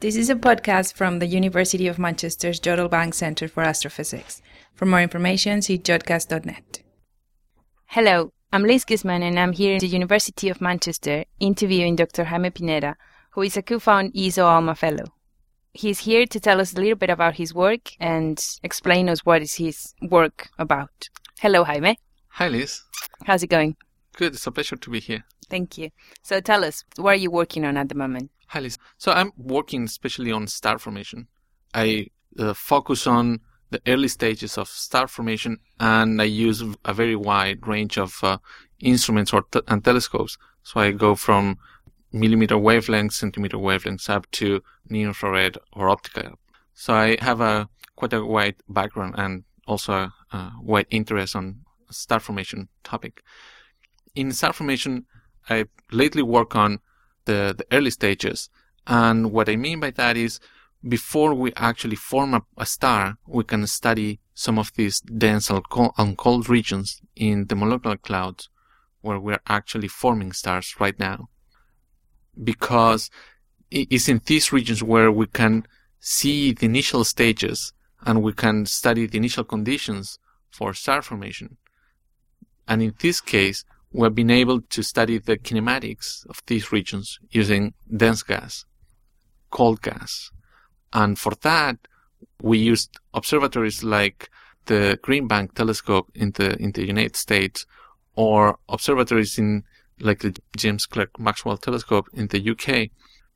This is a podcast from the University of Manchester's Jodrell Bank Centre for Astrophysics. For more information, see jodcast.net. Hello, I'm Liz Gisman and I'm here at the University of Manchester interviewing Dr. Jaime Pineda, who is a co-found ESO Alma Fellow. He's here to tell us a little bit about his work and explain us what is his work about. Hello, Jaime. Hi, Liz. How's it going? Good. It's a pleasure to be here. Thank you. So tell us, what are you working on at the moment? Hi, Liz. So I'm working especially on star formation. I focus on the early stages of star formation, and I use a very wide range of instruments and telescopes. So I go from millimeter wavelengths, centimeter wavelengths, up to near-infrared or optical. So I have quite a wide background and also a wide interest on star formation topic. In star formation, I lately work on the early stages. And what I mean by that is before we actually form a star, we can study some of these dense and cold regions in the molecular clouds where we're actually forming stars right now. Because it's in these regions where we can see the initial stages and we can study the initial conditions for star formation. And in this case, we've been able to study the kinematics of these regions using dense gas, cold gas. And for that, we used observatories like the Green Bank telescope in the United States, or observatories like the James Clerk Maxwell telescope in the UK,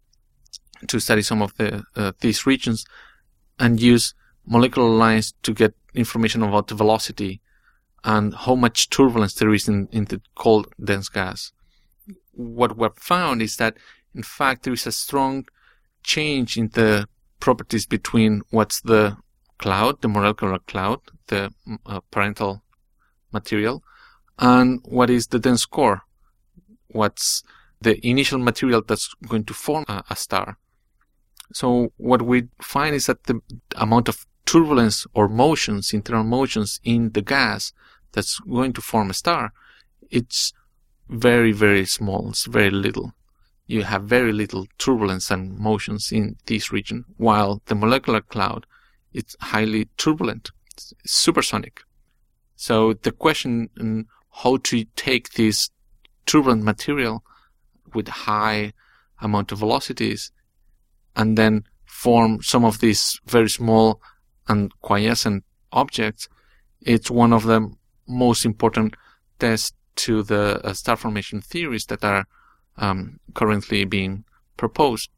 to study some of these regions and use molecular lines to get information about the velocity and how much turbulence there is in the cold dense gas. What we've found is that, in fact, there is a strong change in the properties between what's the cloud, the molecular cloud, the parental material, and what is the dense core, what's the initial material that's going to form a star. So what we find is that the amount of turbulence or motions, internal motions in the gas that's going to form a star, it's very, very small. It's very little. You have very little turbulence and motions in this region, while the molecular cloud is highly turbulent. It's supersonic. So the question how to take this turbulent material with high amount of velocities and then form some of these very small and quiescent objects, it's one of the most important tests to the star formation theories that are currently being proposed.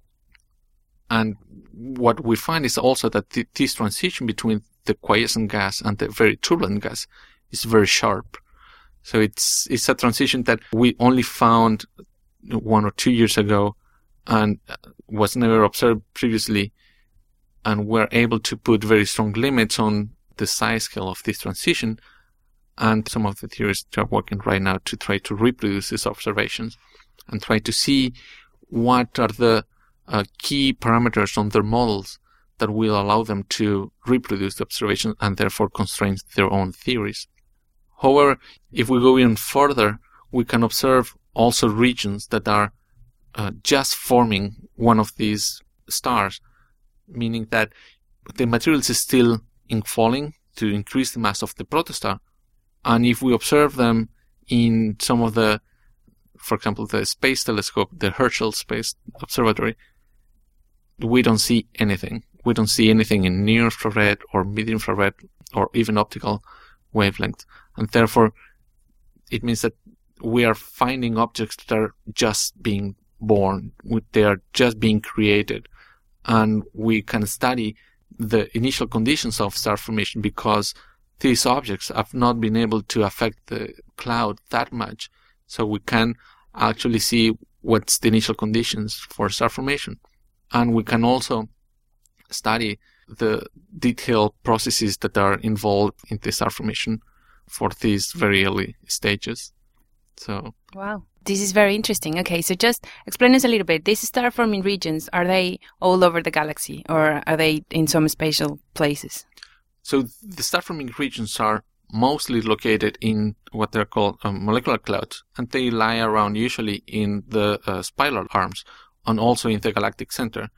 And what we find is also that this transition between the quiescent gas and the very turbulent gas is very sharp. So it's a transition that we only found 1 or 2 years ago and was never observed previously. And we're able to put very strong limits on the size scale of this transition. And some of the theorists are working right now to try to reproduce these observations and try to see what are the key parameters on their models that will allow them to reproduce the observations and therefore constrain their own theories. However, if we go even further, we can observe also regions that are just forming one of these stars, meaning that the materials is still falling to increase the mass of the protostar. And if we observe them in some of the, for example, the space telescope, the Herschel Space Observatory, we don't see anything. We don't see anything in near-infrared or mid-infrared or even optical wavelength. And therefore, it means that we are finding objects that are just being born. They are just being created. And we can study the initial conditions of star formation because these objects have not been able to affect the cloud that much. So we can actually see what's the initial conditions for star formation. And we can also study the detailed processes that are involved in the star formation for these very early stages. So, wow, this is very interesting. Okay, so just explain us a little bit. These star forming regions, are they all over the galaxy or are they in some spatial places? So the star forming regions are mostly located in what they're called molecular clouds, and they lie around usually in the spiral arms and also in the galactic center.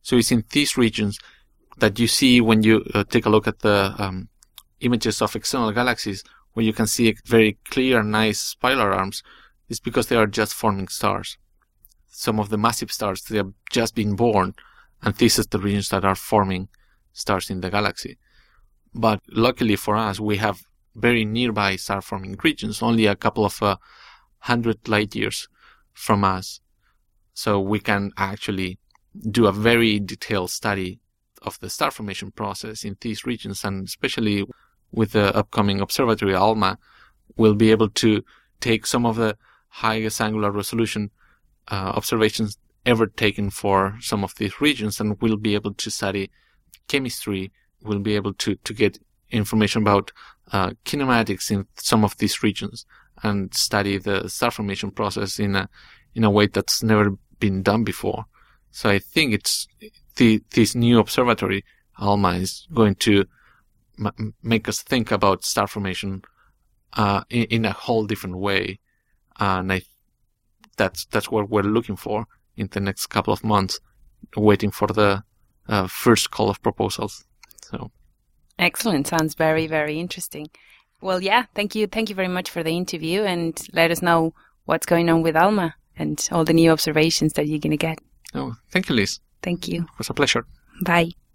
So it's in these regions that you see when you take a look at the images of external galaxies, where you can see very clear, nice spiral arms. It's because they are just forming stars. Some of the massive stars, they have just been born, and these are the regions that are forming stars in the galaxy. But luckily for us, we have very nearby star-forming regions, only a couple of 100 light years from us. So we can actually do a very detailed study of the star formation process in these regions, and especially with the upcoming observatory ALMA, we'll be able to take some of the highest angular resolution observations ever taken for some of these regions, and we'll be able to study chemistry. We'll be able to get information about kinematics in some of these regions, and study the star formation process in a way that's never been done before. So I think it's this new observatory, ALMA, is going to make us think about star formation in a whole different way, and that's what we're looking for in the next couple of months, waiting for the first call of proposals. So, excellent. Sounds very, very interesting. Well, yeah, thank you very much for the interview, and let us know what's going on with ALMA and all the new observations that you're going to get. Oh, thank you, Liz. Thank you. It was a pleasure. Bye.